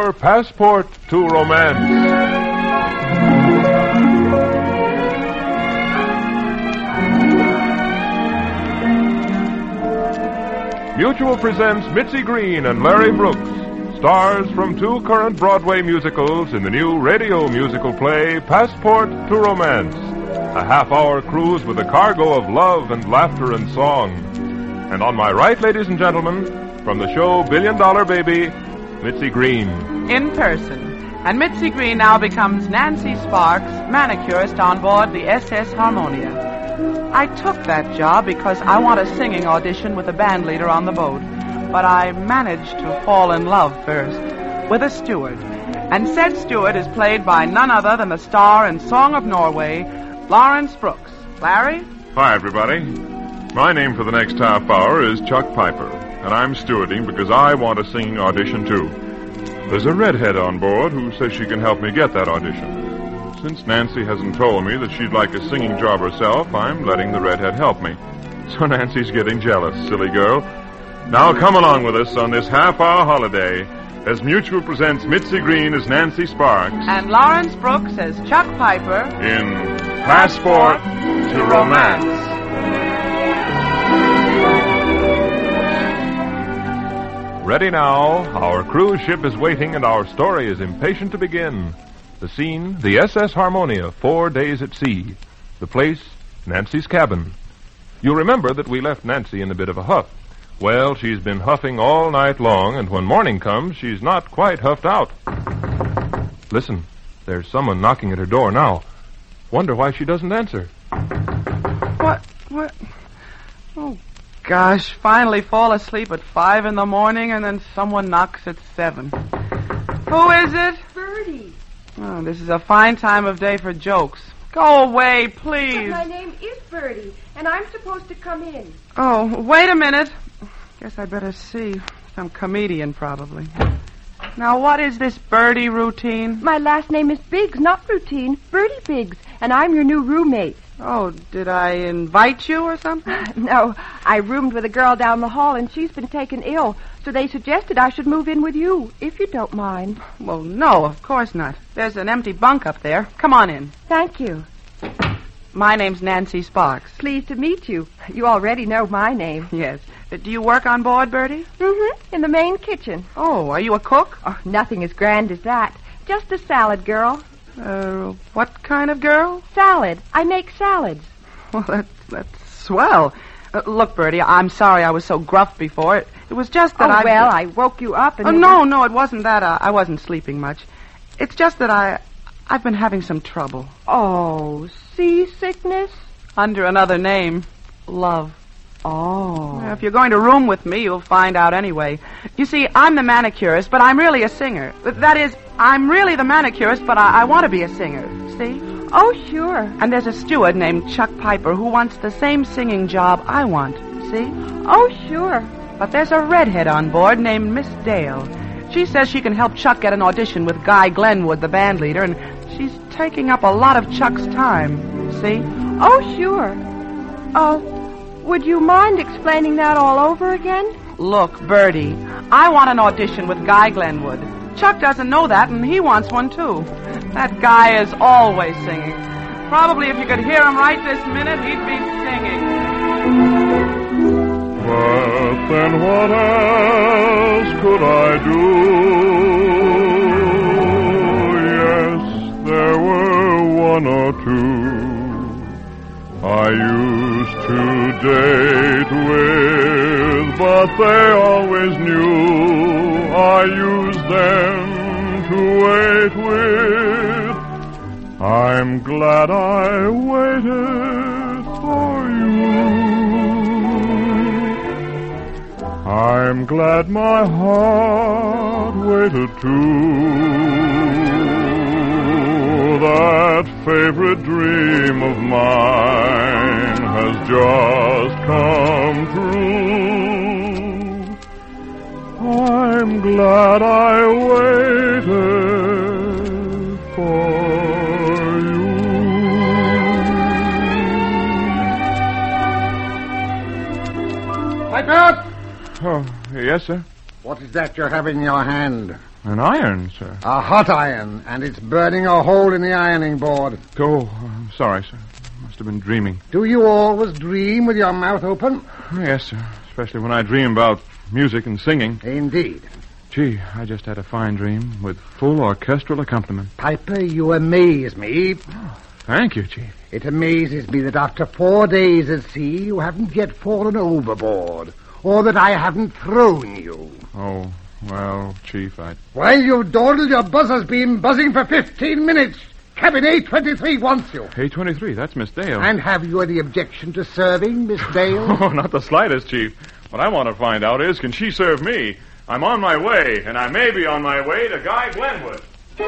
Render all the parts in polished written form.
our passport to romance. Mutual presents Mitzi Green and Larry Brooks, stars from two current Broadway musicals in the new radio musical play, Passport to Romance, a half-hour cruise with a cargo of love and laughter and song. And on my right, ladies and gentlemen, from the show $1 Billion Baby, Mitzi Green. In person. And Mitzi Green now becomes Nancy Sparks, manicurist on board the SS Harmonia. I took that job because I want a singing audition with the band leader on the boat. But I managed to fall in love first with a steward. And said steward is played by none other than the star in Song of Norway, Lawrence Brooks. Larry? Hi, everybody. My name for the next half hour is Chuck Piper, and I'm stewarding because I want a singing audition, too. There's a redhead on board who says she can help me get that audition. Since Nancy hasn't told me that she'd like a singing job herself, I'm letting the redhead help me. So Nancy's getting jealous, silly girl. Now come along with us on this half-hour holiday as Mutual presents Mitzi Green as Nancy Sparks. And Lawrence Brooks as Chuck Piper In Passport to Romance. Ready now. Our cruise ship is waiting and our story is impatient to begin. The scene, the SS Harmonia, 4 days at sea. The place, Nancy's cabin. You'll remember that we left Nancy in a bit of a huff. Well, she's been huffing all night long, and when morning comes, she's not quite huffed out. Listen, there's someone knocking at her door now. Wonder why she doesn't answer. What? Oh, gosh, finally fall asleep at 5 in the morning, and then someone knocks at 7. Who is it? Bertie. Oh, this is a fine time of day for jokes. Go away, please. But my name is Bertie, and I'm supposed to come in. Oh, wait a minute. Guess I'd better see. Some comedian, probably. Now, what is this Bertie routine? My last name is Biggs, not Routine. Bertie Biggs, and I'm your new roommate. Oh, did I invite you or something? No, I roomed with a girl down the hall, and she's been taken ill, so they suggested I should move in with you, if you don't mind. Well, no, of course not. There's an empty bunk up there. Come on in. Thank you. My name's Nancy Sparks. Pleased to meet you. You already know my name. Yes. Do you work on board, Bertie? Mm-hmm. In the main kitchen. Oh, are you a cook? Oh, nothing as grand as that. Just a salad girl. What kind of girl? Salad. I make salads. Well, that's swell. Look, Bertie, I'm sorry I was so gruff before. It was just that I woke you up and... No, it wasn't that. I wasn't sleeping much. It's just that I've been having some trouble. Oh, seasickness? Under another name. Love. Oh. Well, if you're going to room with me, you'll find out anyway. You see, I'm the manicurist, but I'm really a singer. That is, I'm really the manicurist, but I want to be a singer. See? Oh, sure. And there's a steward named Chuck Piper who wants the same singing job I want. See? Oh, sure. But there's a redhead on board named Miss Dale. She says she can help Chuck get an audition with Guy Glenwood, the band leader, and she's taking up a lot of Chuck's time. See? Oh, sure. Would you mind explaining that all over again? Look, Bertie, I want an audition with Guy Glenwood. Chuck doesn't know that, and he wants one, too. That guy is always singing. Probably if you could hear him right this minute, he'd be singing. But then what else could I do? Yes, there were one or two I used to date with, but they always knew I used them to wait with. I'm glad I waited for you. I'm glad my heart waited too. That favorite dream of mine has just come true. I'm glad I waited for you. Piper! Oh, yes, sir. What is that you have in your hand? An iron, sir. A hot iron, and it's burning a hole in the ironing board. Oh, I'm sorry, sir. Must have been dreaming. Do you always dream with your mouth open? Yes, sir. Especially when I dream about music and singing. Indeed. Gee, I just had a fine dream with full orchestral accompaniment. Piper, you amaze me. Thank you, Chief. It amazes me that after 4 days at sea, you haven't yet fallen overboard, or that I haven't thrown you. Oh, well, Chief, While you've dawdled, your buzzer's been buzzing for 15 minutes. Cabin A23 wants you. A23, that's Miss Dale. And have you any objection to serving, Miss Dale? Oh, not the slightest, Chief. What I want to find out is, can she serve me? I'm on my way, and I may be on my way to Guy Glenwood.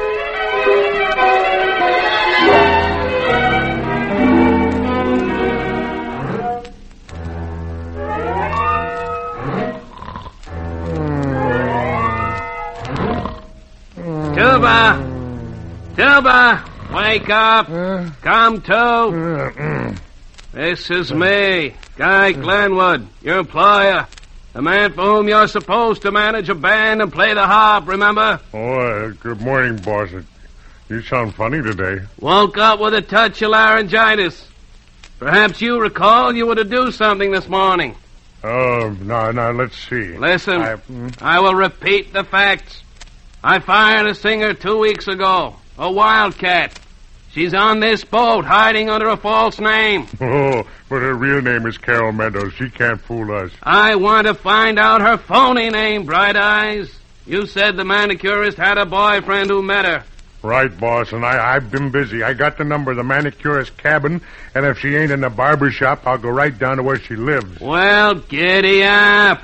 Tuba, wake up. Come to. This is me, Guy Glenwood, your employer. The man for whom you're supposed to manage a band and play the harp, remember? Oh, good morning, boss. You sound funny today. Woke up with a touch of laryngitis. Perhaps you recall you were to do something this morning. No, let's see. Listen, I will repeat the facts. I fired a singer 2 weeks ago, a wildcat. She's on this boat, hiding under a false name. Oh, but her real name is Carol Meadows. She can't fool us. I want to find out her phony name, Bright Eyes. You said the manicurist had a boyfriend who met her. Right, boss, and I've been busy. I got the number of the manicurist's cabin, and if she ain't in the barber shop, I'll go right down to where she lives. Well, giddy up.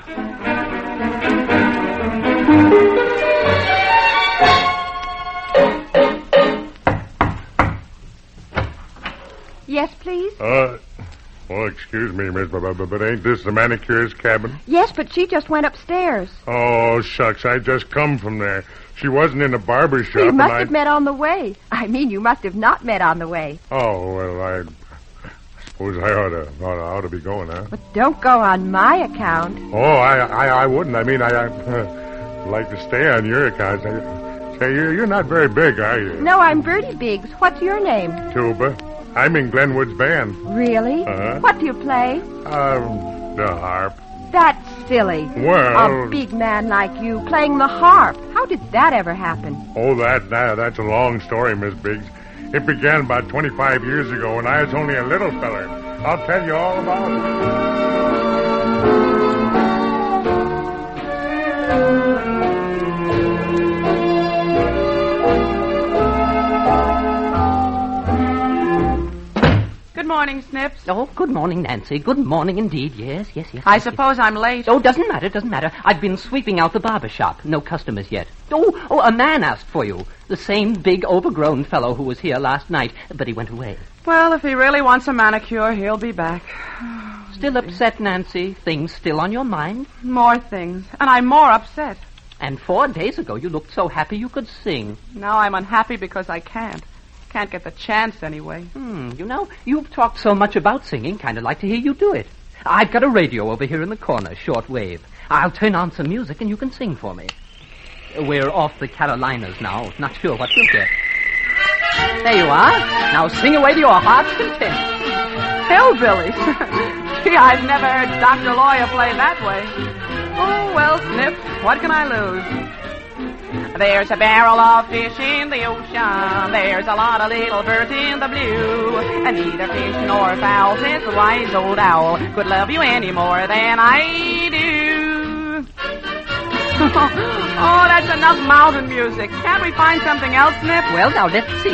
Yes, please? Excuse me, miss, but ain't this the manicurist's cabin? Yes, but she just went upstairs. Oh, shucks, I just come from there. She wasn't in the barber shop. You must have met on the way. I mean, you must have not met on the way. Oh, well, I suppose I ought to be going, huh? But don't go on my account. Oh, I wouldn't. I mean, I'd like to stay on your account. Say, you're not very big, are you? No, I'm Bertie Biggs. What's your name? Tuba. I'm in Glenwood's band. Really? Uh-huh. What do you play? The harp. That's silly. Well... A big man like you playing the harp. How did that ever happen? Oh, that's a long story, Miss Biggs. It began about 25 years ago when I was only a little feller. I'll tell you all about it. Good morning, Snips. Oh, good morning, Nancy. Good morning indeed. Yes. I suppose I'm late. Oh, doesn't matter. I've been sweeping out the barber shop. No customers yet. Oh, a man asked for you. The same big, overgrown fellow who was here last night, but he went away. Well, if he really wants a manicure, he'll be back. Still upset, Nancy? Things still on your mind? More things. And I'm more upset. And 4 days ago, you looked so happy you could sing. Now I'm unhappy because I can't. Can't get the chance anyway. You know, you've talked so much about singing, kind of like to hear you do it. I've got a radio over here in the corner, shortwave. I'll turn on some music and you can sing for me. We're off the Carolinas now. Not sure what you'll get. There you are. Now sing away to your heart's content. Hillbillies. Gee, I've never heard Dr. Lawyer play that way. Oh, well, Snip, what can I lose? There's a barrel of fish in the ocean. There's a lot of little birds in the blue. And neither fish nor fowl, says the wise old owl, could love you any more than I do. Oh, that's enough mountain music. Can't we find something else, Snip? Well, now, let's see.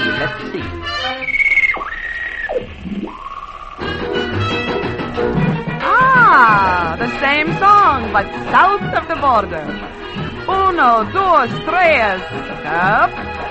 Ah, the same song, but south of the border. Uno, dos, tres. Up.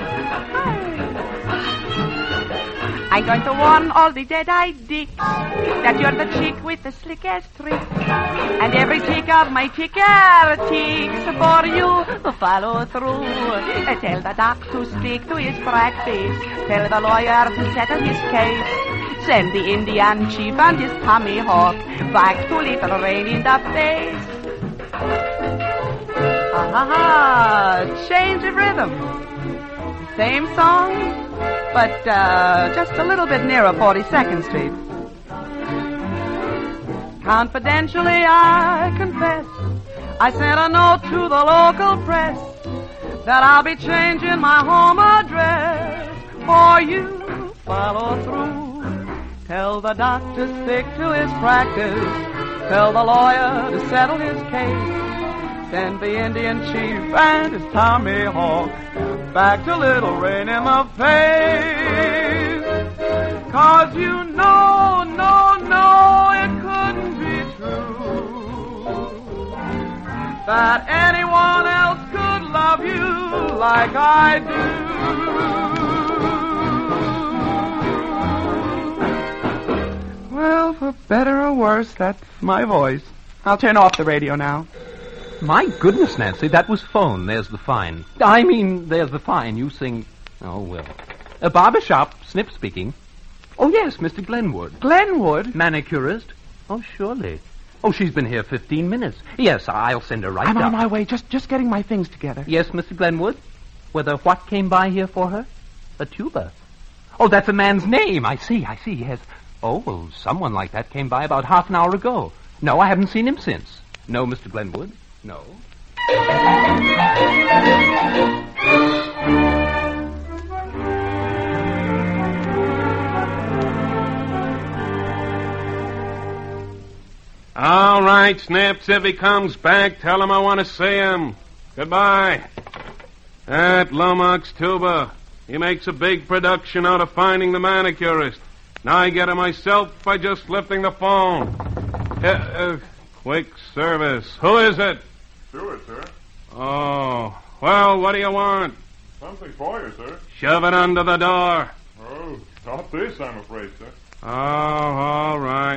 I'm going to warn all the dead-eyed dicks that you're the chick with the slickest trick. And every tick of my ticker ticks for you. Follow through. Tell the doc to stick to his practice. Tell the lawyer to settle his case. Send the Indian chief and his tomahawk back to Little Rain in the face. Aha! Change of rhythm. Same song, but just a little bit nearer 42nd Street. Confidentially, I confess, I sent a note to the local press that I'll be changing my home address for you. Follow through. Tell the doctor stick to his practice. Tell the lawyer to settle his case. Send the Indian chief and his Tommy Hawk back to Little Rain in the face. 'Cause you know, it couldn't be true that anyone else could love you like I do. Well, for better or worse, that's my voice. I'll turn off the radio now. My goodness, Nancy, that was phone. There's the fine. I mean, there's the fine. You sing... Oh, well. A barber shop, Snip speaking. Oh, yes, Mr. Glenwood. Glenwood? Manicurist? Oh, surely. Oh, she's been here 15 minutes. Yes, I'll send her right I'm down. on my way, just getting my things together. Yes, Mr. Glenwood? Whether what came by here for her? A tuba. Oh, that's a man's name. I see, yes. Oh, well, someone like that came by about half an hour ago. No, I haven't seen him since. No, Mr. Glenwood. No. All right, Snaps, if he comes back, tell him I want to see him. Goodbye. At Lomax Tuba. He makes a big production out of finding the manicurist. Now I get it myself by just lifting the phone. Quick service. Who is it? Stewart, sir. Oh, well, what do you want? Something for you, sir. Shove it under the door. Oh, not this, I'm afraid, sir. Oh, all right.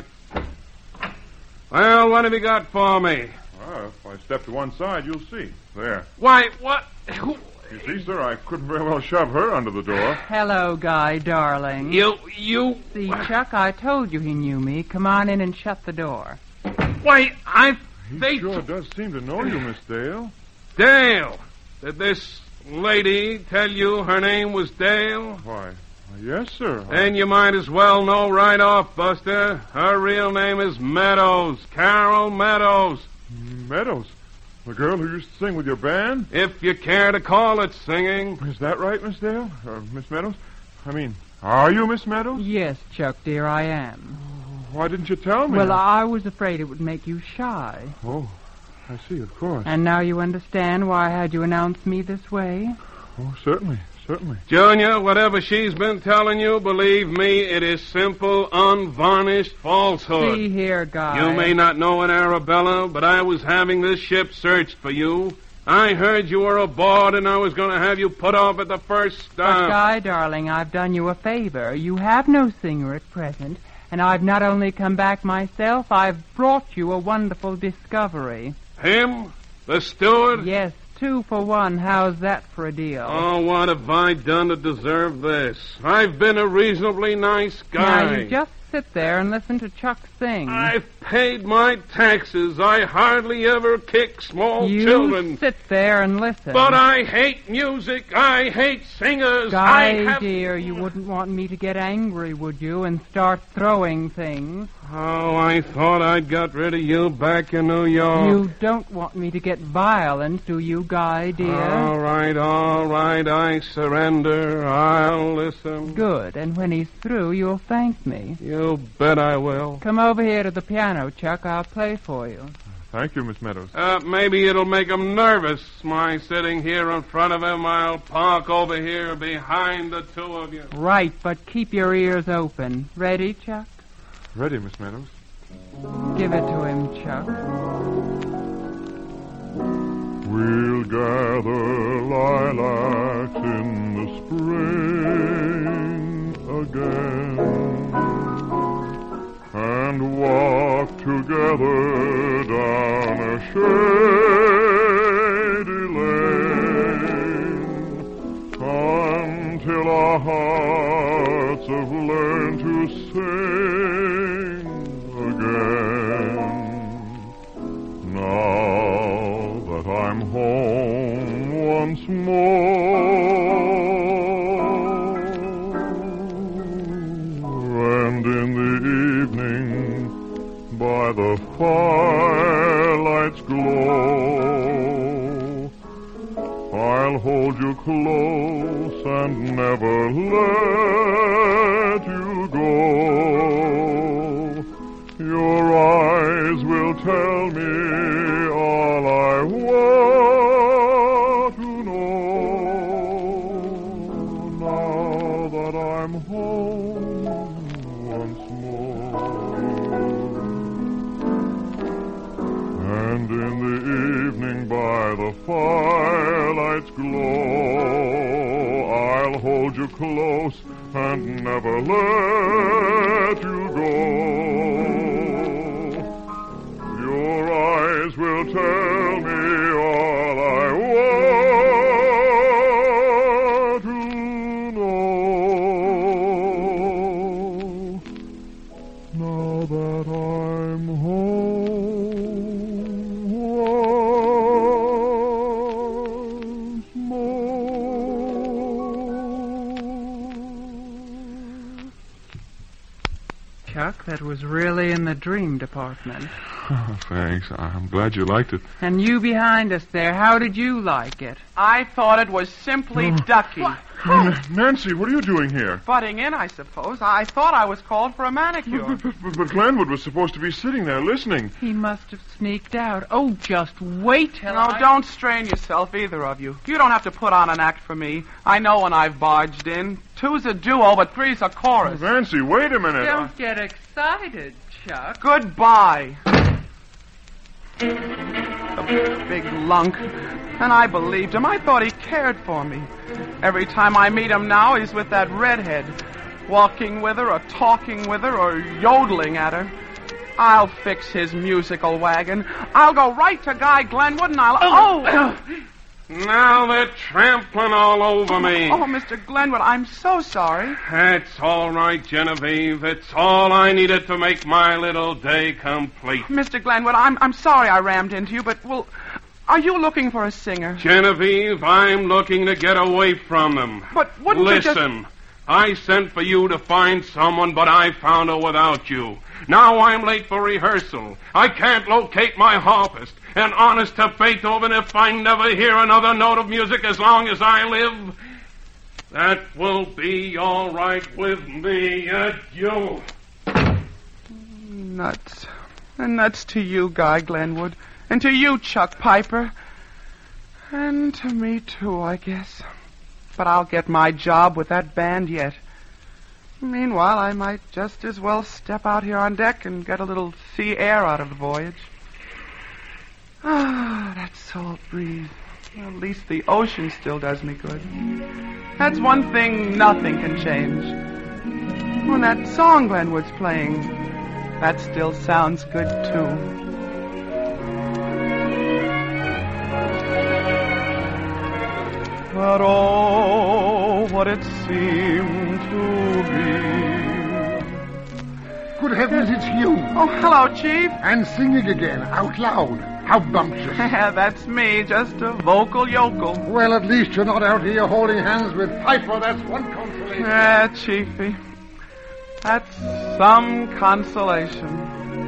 Well, what have you got for me? Well, if I step to one side, you'll see. There. Why, what? You see, sir, I couldn't very well shove her under the door. Hello, Guy, darling. You... See, Chuck, I told you he knew me. Come on in and shut the door. Why, He sure does seem to know you, Miss Dale. Dale! Did this lady tell you her name was Dale? Why, yes, sir. Then you might as well know right off, Buster. Her real name is Meadows. Carol Meadows. Meadows? The girl who used to sing with your band? If you care to call it singing. Is that right, Miss Dale? Miss Meadows? I mean, are you Miss Meadows? Yes, Chuck, dear, I am. Why didn't you tell me? Well, I was afraid it would make you shy. Oh, I see, of course. And now you understand why I had you announce me this way? Oh, certainly. Junior, whatever she's been telling you, believe me, it is simple, unvarnished falsehood. See here, Guy. You may not know it, Arabella, but I was having this ship searched for you. I heard you were aboard, and I was going to have you put off at the first stop. But, Guy, darling, I've done you a favor. You have no singer at present, and I've not only come back myself, I've brought you a wonderful discovery. Him? The steward? Yes, 2 for 1. How's that for a deal? Oh, what have I done to deserve this? I've been a reasonably nice guy. Now, you just sit there and listen to Chuck sing. I've paid my taxes. I hardly ever kick small children. You sit there and listen. But I hate music. I hate singers. Guy, dear, you wouldn't want me to get angry, would you, and start throwing things? Oh, I thought I'd got rid of you back in New York. You don't want me to get violent, do you, Guy, dear? All right, I surrender. I'll listen. Good, and when he's through, you'll thank me. You bet I will. Come over here to the piano, Chuck. I'll play for you. Thank you, Miss Meadows. Maybe it'll make him nervous, my sitting here in front of him. I'll park over here behind the two of you. Right, but keep your ears open. Ready, Chuck? Ready, Miss Meadows. Give it to him, Chuck. We'll gather lilacs in the spring again and walk together down a shady lane until our hearts have learned to sing again. Now that I'm home once more. And in the evening, by the firelight's glow, I'll hold you close and never let you go. Your eyes will tell me all I want to know. Now that I'm home once more. And in the evening by the firelight's glow, I'll hold you close and never let you go. Your eyes will tell me all I want to know. Now that I'm home once more. Chuck, that was really in the dream department. Oh, thanks. I'm glad you liked it. And you behind us there, how did you like it? I thought it was simply ducky. Nancy, what are you doing here? Butting in, I suppose. I thought I was called for a manicure. But Glenwood was supposed to be sitting there listening. He must have sneaked out. Oh, just wait till Don't strain yourself, either of you. You don't have to put on an act for me. I know when I've barged in. 2's a duo, but 3's a chorus. Nancy, wait a minute. Don't get excited, Chuck. Goodbye. The big lunk. And I believed him. I thought he cared for me. Every time I meet him now, he's with that redhead. Walking with her, or talking with her, or yodeling at her. I'll fix his musical wagon. I'll go right to Guy Glenwood and I'll... Now they're trampling all over me. Oh, Mr. Glenwood, I'm so sorry. That's all right, Genevieve. It's all I needed to make my little day complete. Mr. Glenwood, I'm sorry I rammed into you, but, well, are you looking for a singer? Genevieve, I'm looking to get away from them. But wouldn't you just... Listen, I sent for you to find someone, but I found her without you. Now I'm late for rehearsal. I can't locate my harpist. And honest to Beethoven, if I never hear another note of music as long as I live, that will be all right with me. Adieu. Nuts. And nuts to you, Guy Glenwood. And to you, Chuck Piper. And to me, too, I guess. But I'll get my job with that band yet. Meanwhile, I might just as well step out here on deck and get a little sea air out of the voyage. Ah, that salt breeze. At least the ocean still does me good. That's one thing nothing can change. When that song Glenwood's playing, that still sounds good, too. But oh, what it seemed to be. Good heavens, it's you. Oh, hello, Chief. And singing again, out loud. How bumptious. That's me, just a vocal yokel. Well, at least you're not out here holding hands with Piper. That's one consolation. Chiefy. That's some consolation.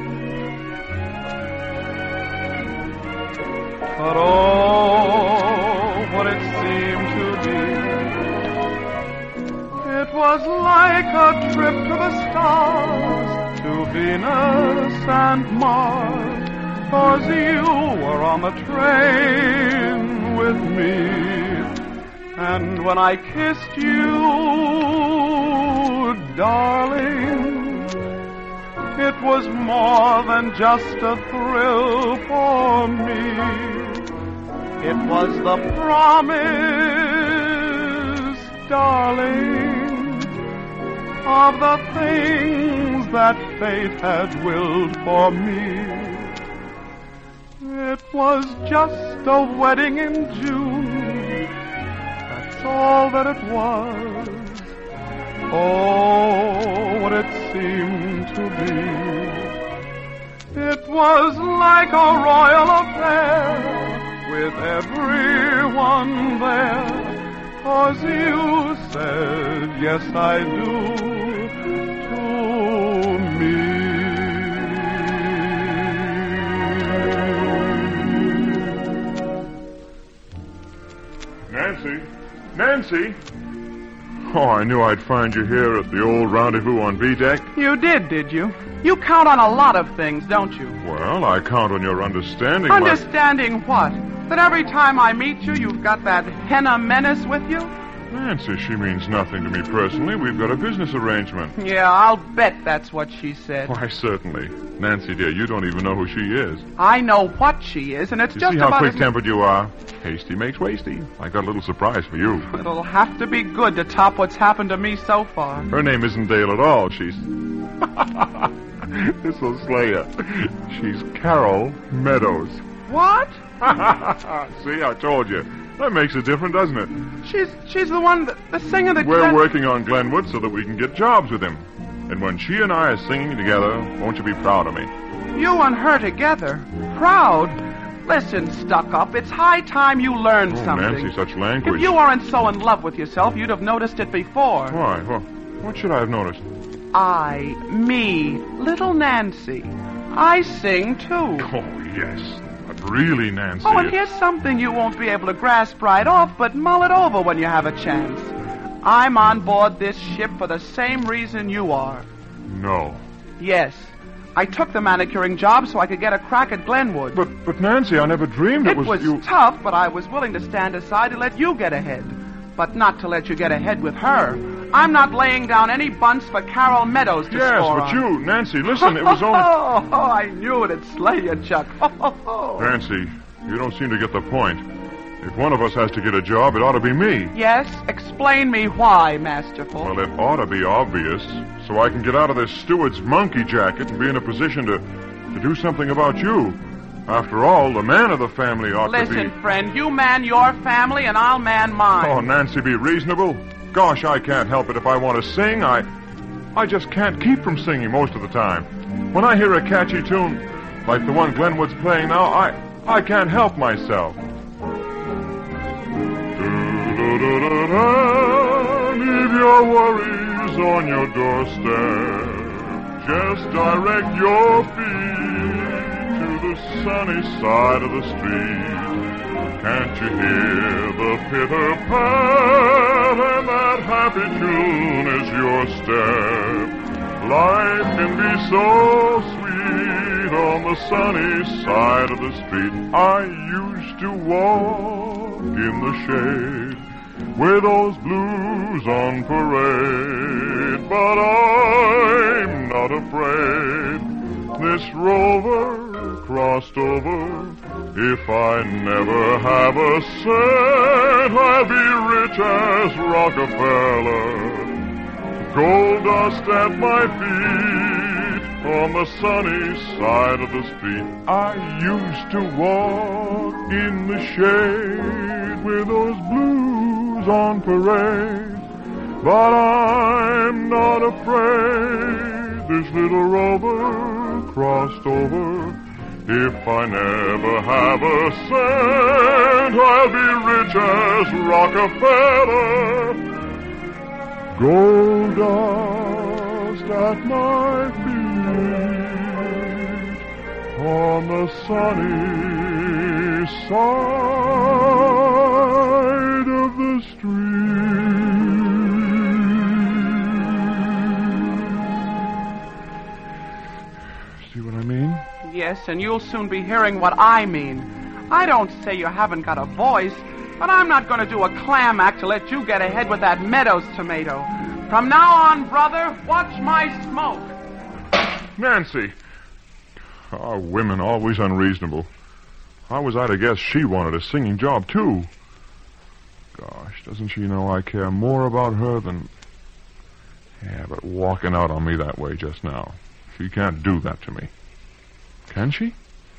But oh, what it seemed to be. It was like a trip to the stars, to Venus and Mars. 'Cause you were on the train with me. And when I kissed you, darling, it was more than just a thrill for me. It was the promise, darling, of the things that fate had willed for me. It was just a wedding in June. That's all that it was. Oh, what it seemed to be. It was like a royal affair, with everyone there. 'cause you said, yes, I do, to me. Nancy? Oh, I knew I'd find you here at the old rendezvous on B-deck. You did you? You count on a lot of things, don't you? Well, I count on your understanding. Understanding what? That every time I meet you, you've got that henna menace with you? Nancy, she means nothing to me personally. We've got a business arrangement. Yeah, I'll bet that's what she said. Why, certainly. Nancy, dear, you don't even know who she is. I know what she is, and it's You just see how about quick-tempered you are? Hasty makes wasty. I got a little surprise for you. It'll have to be good to top what's happened to me so far. Her name isn't Dale at all. She's... This'll slay her. She's Carol Meadows. What? See, I told you. That makes it different, doesn't it? She's the one, the singer that... We're working on Glenwood so that we can get jobs with him. And when she and I are singing together, won't you be proud of me? You and her together? Proud? Listen, stuck-up, it's high time you learned something. Nancy, such language. If you weren't so in love with yourself, you'd have noticed it before. Why? Well, what should I have noticed? Me, little Nancy. I sing, too. Oh, yes. But really, Nancy... Oh, and here's something you won't be able to grasp right off, but mull it over when you have a chance. I'm on board this ship for the same reason you are. No. Yes. I took the manicuring job so I could get a crack at Glenwood. But Nancy, I never dreamed it was you... tough, but I was willing to stand aside to let you get ahead. But not to let you get ahead with her. I'm not laying down any bunts for Carol Meadows to Yes, score but on. you, Nancy, listen, it was only... Oh, I knew it'd slay you, Chuck. Nancy, you don't seem to get the point. If one of us has to get a job, it ought to be me. Yes? Explain me why, Masterful. Well, it ought to be obvious, so I can get out of this steward's monkey jacket and be in a position to do something about you. After all, the man of the family ought to be... Listen, friend, you man your family and I'll man mine. Oh, Nancy, be reasonable. Gosh, I can't help it. If I want to sing, I just can't keep from singing most of the time. When I hear a catchy tune, like the one Glenwood's playing now, I can't help myself. Leave your worries on your doorstep. Just direct your feet to the sunny side of the street. Can't you hear the pitter-pat, and that happy tune is your step? Life can be so sweet on the sunny side of the street. I used to walk in the shade with those blues on parade, but I'm not afraid. This rover crossed over. If I never have a cent, I'll be rich as Rockefeller. Gold dust at my feet on the sunny side of the street. I used to walk in the shade with those blues on parade, but I'm not afraid. This little rover crossed over. If I never have a cent, I'll be rich as Rockefeller. Gold dust at my feet on the sunny side of the street. See what I mean? Yes, and you'll soon be hearing what I mean. I don't say you haven't got a voice, but I'm not going to do a clam act to let you get ahead with that Meadows tomato. From now on, brother, watch my smoke. Nancy! Our women always unreasonable. How was I to guess she wanted a singing job, too? Gosh, doesn't she know I care more about her than... Yeah, but walking out on me that way just now. She can't do that to me. Can she?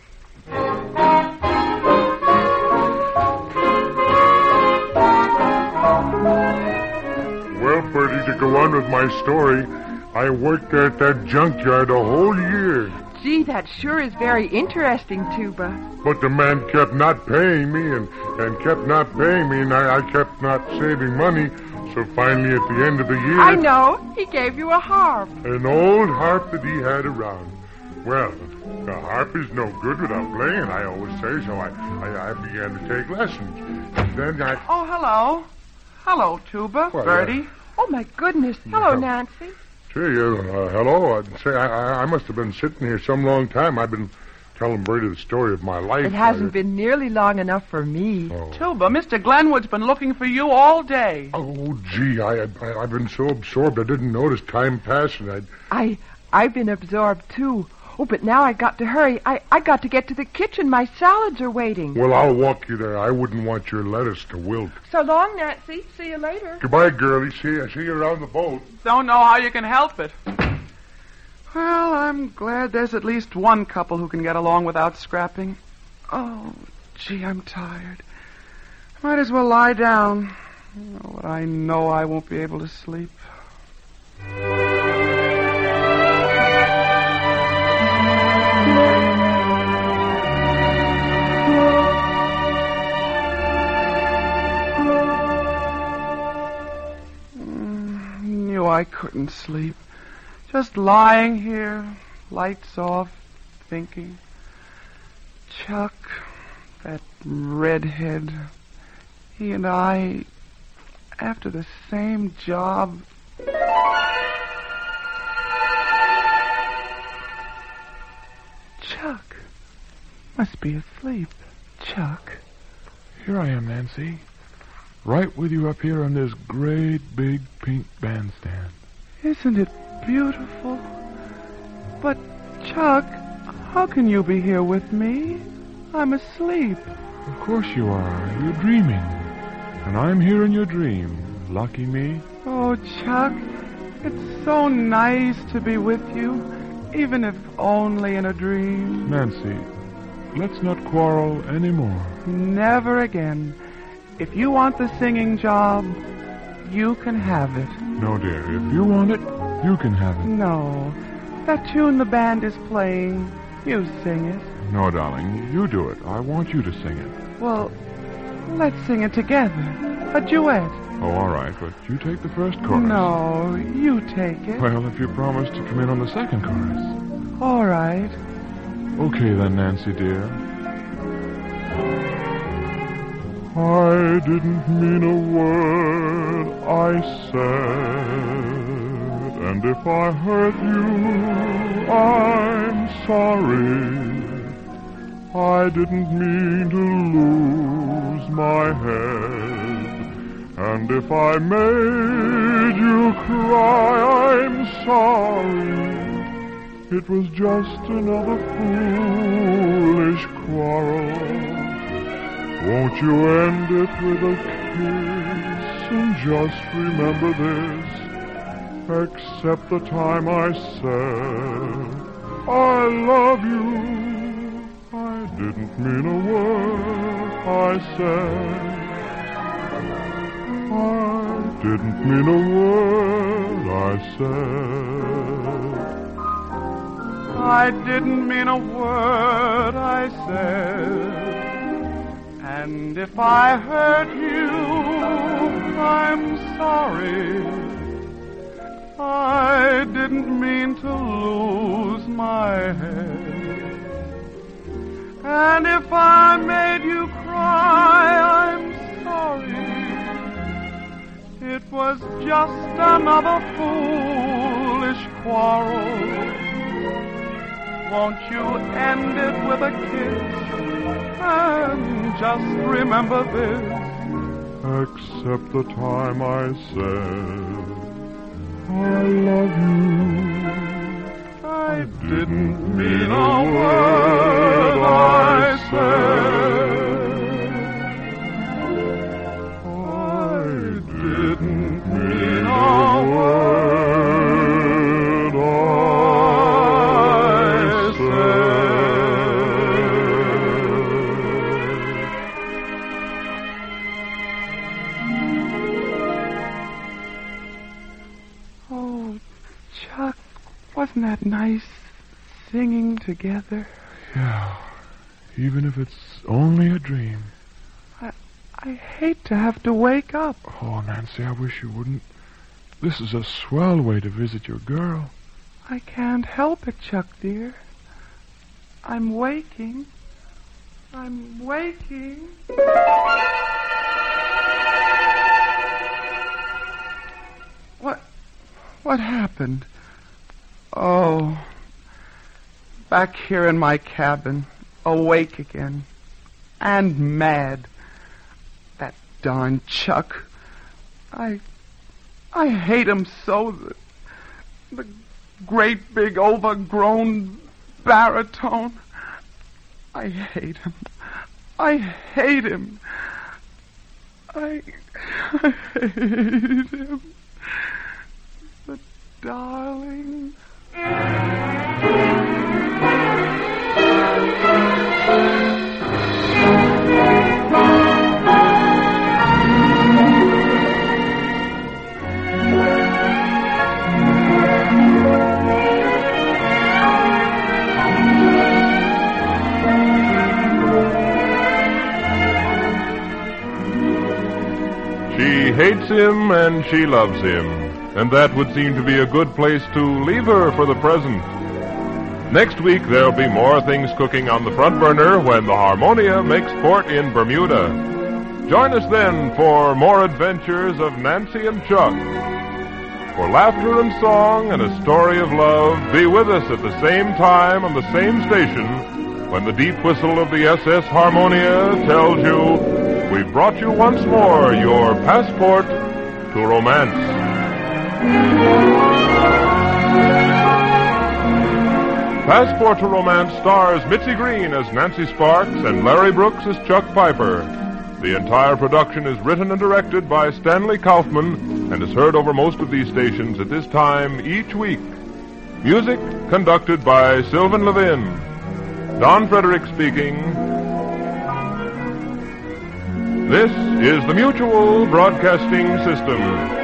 Well, Bertie, to go on with my story, I worked at that junkyard a whole year. Gee, that sure is very interesting, Tuba. But the man kept not paying me and kept not paying me, and I kept not saving money. So finally, at the end of the year... I know. He gave you a harp. An old harp that he had around. Well, the harp is no good without playing, I always say, so I began to take lessons. And then I... Oh, hello. Hello, Tuba. Well, Bertie. Oh, my goodness. Hello, Nancy. Gee, hello. I'd say I must have been sitting here some long time. I've been telling Bertie the story of my life. It hasn't been nearly long enough for me. Oh. Tuba, Mr. Glenwood's been looking for you all day. Oh, gee, I've been so absorbed I didn't notice time passing. I've been absorbed, too. Oh, but now I got to hurry. I got to get to the kitchen. My salads are waiting. Well, I'll walk you there. I wouldn't want your lettuce to wilt. So long, Nancy. See you later. Goodbye, girlie. See you around the boat. Don't know how you can help it. Well, I'm glad there's at least one couple who can get along without scrapping. Oh, gee, I'm tired. Might as well lie down. Oh, but I know I won't be able to sleep. Knew I couldn't sleep. Just lying here, lights off, thinking. Chuck, that redhead, he and I, after the same job. Chuck must be asleep. Chuck. Here I am, Nancy. Right with you up here on this great big pink bandstand. Isn't it beautiful? But, Chuck, how can you be here with me? I'm asleep. Of course you are. You're dreaming. And I'm here in your dream. Lucky me. Oh, Chuck, it's so nice to be with you, even if only in a dream. Nancy, let's not quarrel anymore. Never again. If you want the singing job, you can have it. No, dear. If you want it, you can have it. No. That tune the band is playing, you sing it. No, darling. You do it. I want you to sing it. Well, let's sing it together. A duet. Oh, all right. But you take the first chorus. No, you take it. Well, if you promise to come in on the second chorus. All right. Okay, then, Nancy, dear. I didn't mean a word I said, and if I hurt you, I'm sorry. I didn't mean to lose my head, and if I made you cry, I'm sorry. It was just another foolish quarrel. Won't you end it with a kiss and just remember this? Except the time I said I love you, I didn't mean a word I said. I didn't mean a word I said. I didn't mean a word I said. And if I hurt you, I'm sorry. I didn't mean to lose my head. And if I made you cry, I'm sorry. It was just another foolish quarrel. Won't you end it with a kiss? And just remember this. Except the time I said I love you, I didn't mean a word I said. I didn't mean a word I said. Oh, Chuck, wasn't that nice singing together? Yeah, even if it's only a dream. I hate to have to wake up. Oh, Nancy, I wish you wouldn't. This is a swell way to visit your girl. I can't help it, Chuck, dear. I'm waking. I'm waking. What happened? Oh, back here in my cabin, awake again. And mad. That darn Chuck. I hate him so. The great big overgrown baritone. I hate him. I hate him. I hate him. The darling. She hates him and she loves him, and that would seem to be a good place to leave her for the present. Next week, there'll be more things cooking on the front burner when the Harmonia makes port in Bermuda. Join us then for more adventures of Nancy and Chuck. For laughter and song and a story of love, be with us at the same time on the same station when the deep whistle of the SS Harmonia tells you we've brought you once more your passport to romance. Passport to Romance stars Mitzi Green as Nancy Sparks and Larry Brooks as Chuck Piper. The entire production is written and directed by Stanley Kaufman and is heard over most of these stations at this time each week. Music conducted by Sylvan Levin. Don Frederick speaking. This is the Mutual Broadcasting System.